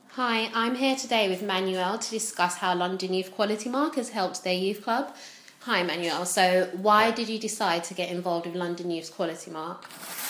Hi, I'm here today with Manuel to discuss how London Youth Quality Mark has helped their youth club. Hi, Manuel. So, why did you decide to get involved with London Youth Quality Mark?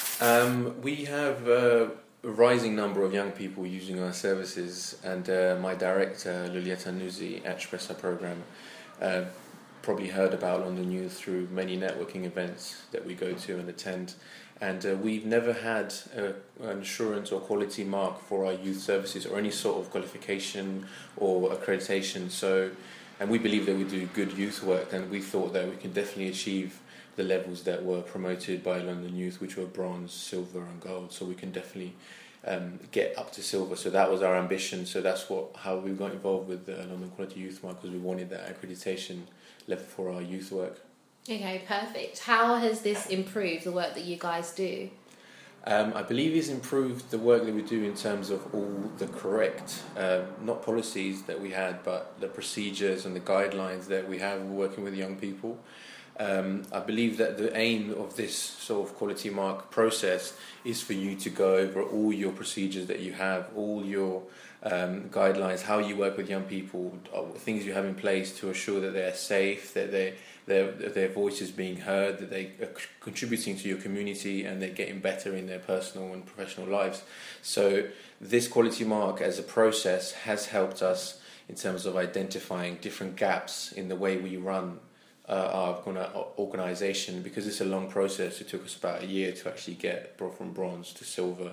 We have a rising number of young people using our services, and my director, Lulietta Nuzzi at Espresso Program, probably heard about London Youth through many networking events that we go to and attend. And we've never had an assurance or quality mark for our youth services or any sort of qualification or accreditation. And we believe that we do good youth work, and we thought that we can definitely achieve the levels that were promoted by London Youth, which were bronze, silver and gold. So we can definitely get up to silver. So that was our ambition. So that's how we got involved with the London Quality Youth Mark, because we wanted that accreditation level for our youth work. Okay, perfect. How has this improved the work that you guys do? I believe it's improved the work that we do in terms of all the correct, not policies that we had, but the procedures and the guidelines that we have working with young people. I believe that the aim of this sort of quality mark process is for you to go over all your procedures that you have, all your guidelines, how you work with young people, things you have in place to assure that they're safe, that their voice is being heard, that they are contributing to your community, and they're getting better in their personal and professional lives. So this quality mark as a process has helped us in terms of identifying different gaps in the way we run our organisation, because it's a long process. It took us about a year to actually get from bronze to silver.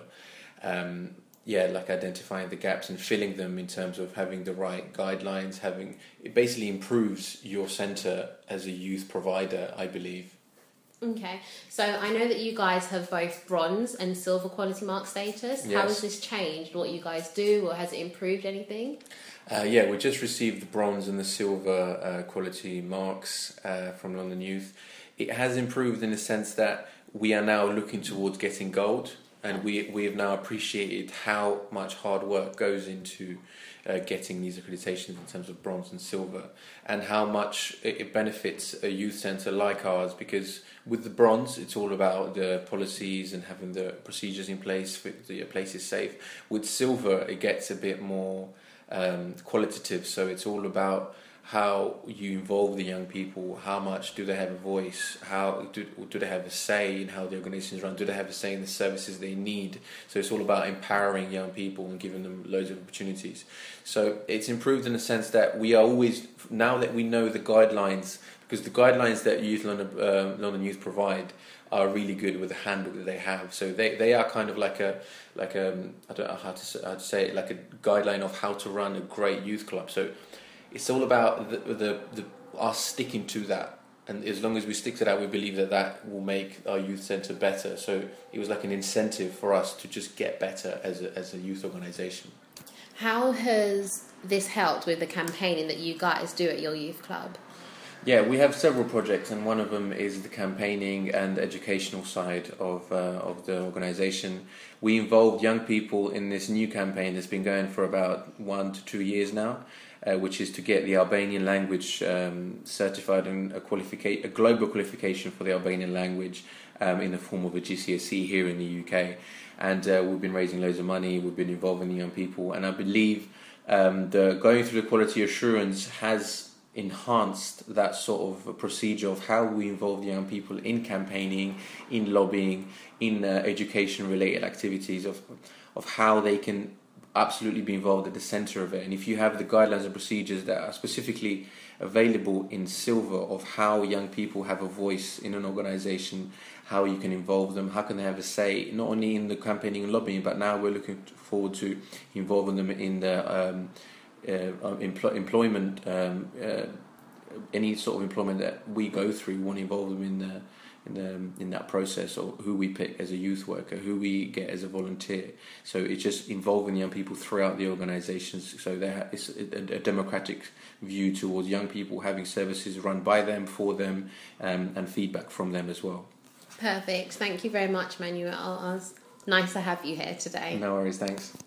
Like identifying the gaps and filling them in terms of having the right guidelines. It basically improves your centre as a youth provider, I believe. Okay, so I know that you guys have both bronze and silver quality mark status. Yes. How has this changed what you guys do, or has it improved anything? We just received the bronze and the silver quality marks from London Youth. It has improved in the sense that we are now looking towards getting gold, and we have now appreciated how much hard work goes into getting these accreditations in terms of bronze and silver, and how much it benefits a youth centre like ours, because with the bronze it's all about the policies and having the procedures in place for the place is safe. With silver it gets a bit more qualitative, so it's all about how you involve the young people, how much do they have a voice, how do they have a say in how the organisations run, do they have a say in the services they need. So it's all about empowering young people and giving them loads of opportunities. So it's improved in the sense that we are always, now that we know the guidelines, because the guidelines that London Youth provide are really good with the handbook that they have. So they are kind of like a I don't know how to say it, like a guideline of how to run a great youth club. So it's all about us sticking to that, and as long as we stick to that, we believe that will make our youth centre better. So it was like an incentive for us to just get better as a youth organisation. How has this helped with the campaigning that you guys do at your youth club? Yeah, we have several projects, and one of them is the campaigning and educational side of the organisation. We involved young people in this new campaign that's been going for about 1 to 2 years now, which is to get the Albanian language certified and a global qualification for the Albanian language in the form of a GCSE here in the UK. And we've been raising loads of money, we've been involving the young people, and I believe going through the quality assurance has enhanced that sort of procedure of how we involve the young people in campaigning, in lobbying, in education-related activities, of how they can absolutely be involved at the centre of it. And if you have the guidelines and procedures that are specifically available in silver of how young people have a voice in an organisation, how you can involve them, how can they have a say, not only in the campaigning and lobbying, but now we're looking forward to involving them in the employment, any sort of employment that we go through. We want to involve them in that process, or who we pick as a youth worker, who we get as a volunteer. So it's just involving young people throughout the organisations. So it's a democratic view towards young people, having services run by them, for them, and feedback from them as well. Perfect. Thank you very much, Manuel. It was nice to have you here today. No worries, thanks.